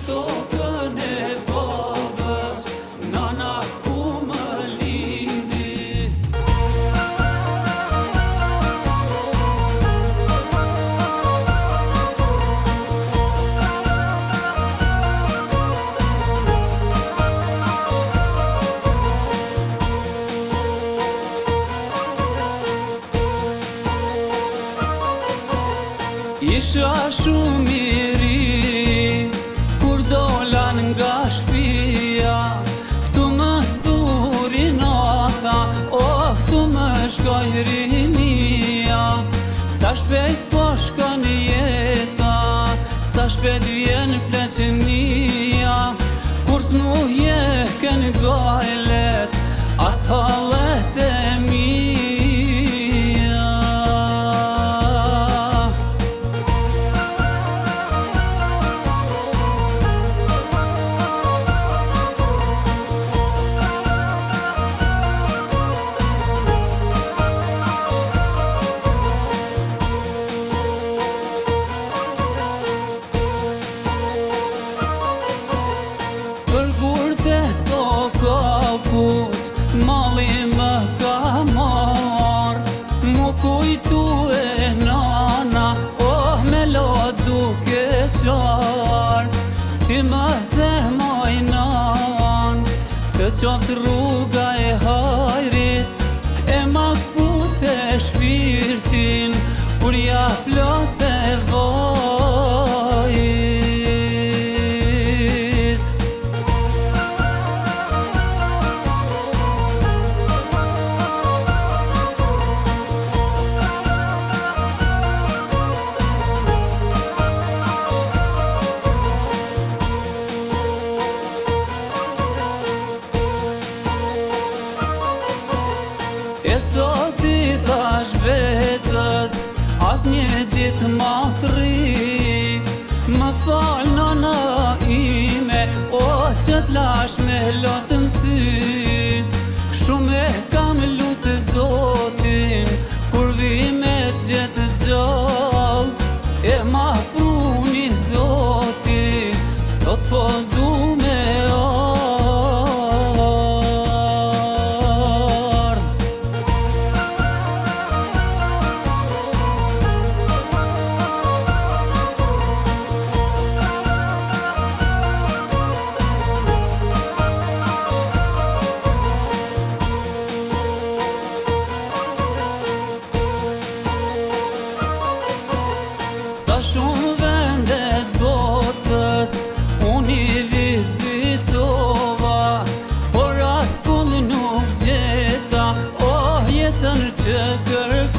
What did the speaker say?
tokën e babës, nana ku më lindi. Isha shumë i ri kur dolan nga shtëpia, këtu më thuri nata, këtu më shkoj rinia. Sa shpejt po shkon jeta, sa shpejt vjen pleqenia, kur s'mu jeken gajlet, as hallet e mia. Mali më ka marr, mu kujtu e nana, me lo duke qar. Ti më the moj nan, të qoftë rruga e hajrit, e ma këpute shpirtin, kur ja plos e vajit. E sot i thash vetës, as një dit mas rri, më fal nana ime, që t'lash me lotë në sy. Shumë e kam lutë Zotin, kur vi me t'gjetë gjall, e ma pruni Zoti, sot po du me shumë vendet botës unë i vizitova, por as kull nuk gjeta, jetën që kërkova.